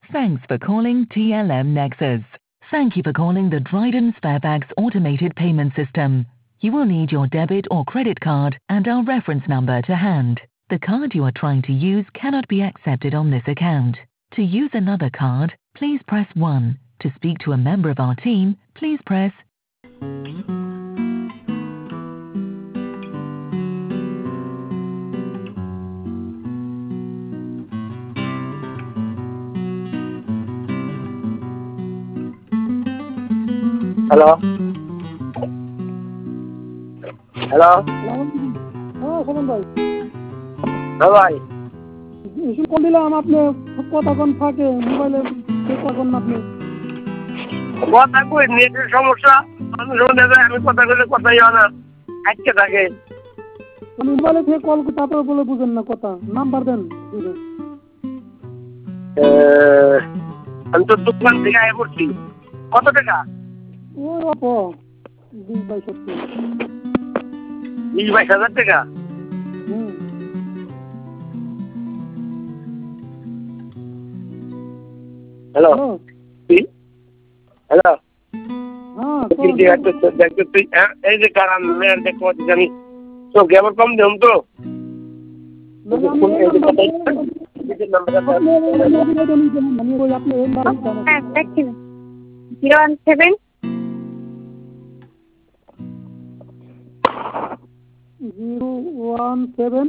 Thanks for calling TLM Nexus. Thank you for calling the Dryden Sparebags automated payment system. You will need your debit or credit card and our reference number to hand. The card you are trying to use cannot be accepted on this account. To use another card, please press 1. To speak to a member of our team, please press hello hello হ্যাঁ শোভন ভাই, হ্যাঁ ভাই এসব কোন দিলাম আপনি কতক্ষণ থাকে মোবাইলে কতক্ষণ আপনি কথা কই নেটের সমস্যা আমি শুনে যায় আমি কথা কইলে কথাই হয় না আটকে থাকে আমি মোবাইলে থেকে কল তারপরে বলে বুঝেন না কথা নাম্বার দেন আমি তো দোকান থেকে আয় করছি কত টাকা ওই অপ 20-22 20-22 টাকা হ্যালো হ্যালো এই যে কারণ মেয়ের দেখতে পাচ্ছি আমি তো কেমন কম দেব তো (017)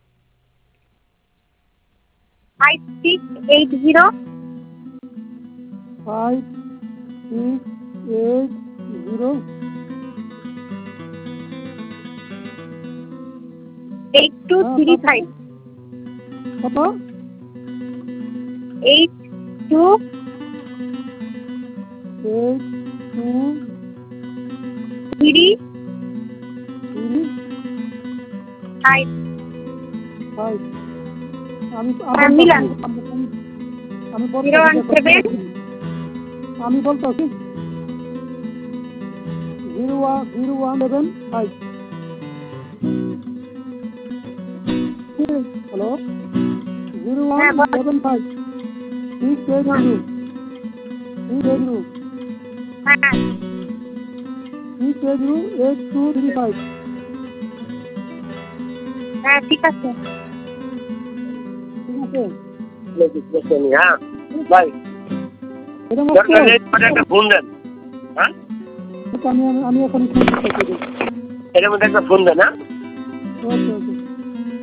5680 5680 8235 কত 8235 মিলান আমি 017 আমি বলতেছি 017 হ্যালো 0175 680 8235 হ্যাঁ ঠিক আছে হ্যাঁ ভাই একটা ফোন দেন হ্যাঁ আমি এখন এর মধ্যে একটা ফোন দেন হ্যাঁ